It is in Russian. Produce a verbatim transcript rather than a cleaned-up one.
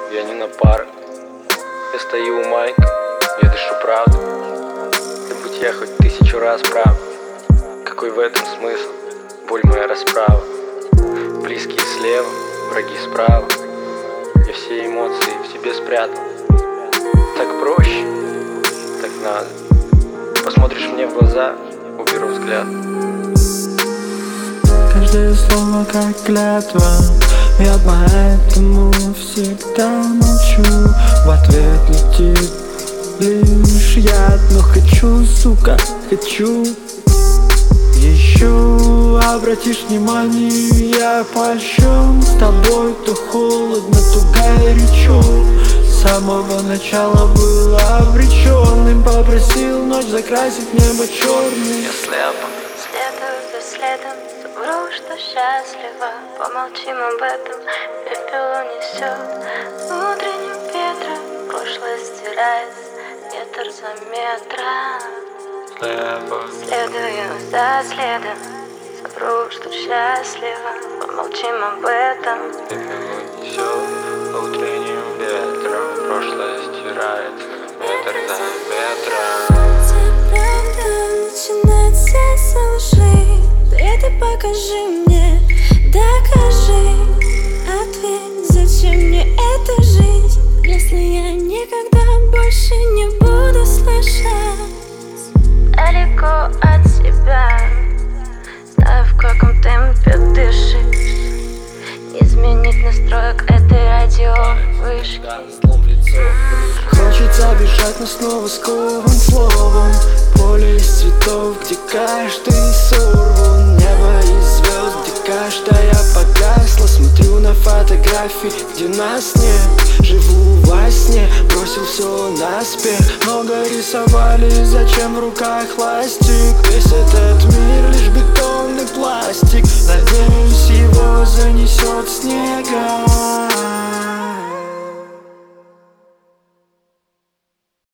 я не на парах. Я стою у майка, я дышу правду. Да будь я хоть тысячу раз прав, какой в этом смысл? Боль моя расправа. Близкие слева, враги справа. Я все эмоции в себе спрятал. Так проще, так надо. Посмотришь мне в глаза, уберу взгляд. Каждое слово как клятва, я поэтому всегда молчу. В ответ летит лишь яд, но хочу, сука, хочу. Еще обратишь внимание, я польщен. С тобой то холодно, то горячо. С самого начала был обреченным. Попросил ночь закрасить небо черным. Я слепо следую за следом, вру, что счастлива. Помолчим об этом, пепел унесет утренним ветром. Прошлое стирается, ветер за метром. слепо. Следую за следом, вру, что счастлива. Помолчим об этом. Пепел унесет утренним ветром. Прошлое стирается, метр за метром. Правда начинается с лжи. Это покажи мне, докажи. Ответь, зачем мне эта жизнь, если я никогда больше не буду слышать. Далеко от себя, знаю, в каком темпе дышишь. Изменить настроек этой радиовышки. Хочется бежать, но снова скован словом. Поле из цветов, где каждый сорван. Небо из звезд, где каждая погасла. Смотрю на фотографии, где нас нет. Живу во сне, бросил все наспех. Много рисовали, зачем в руках ластик? Весь этот мир лишь бетонный пластик. Надеюсь, его занесет снегом.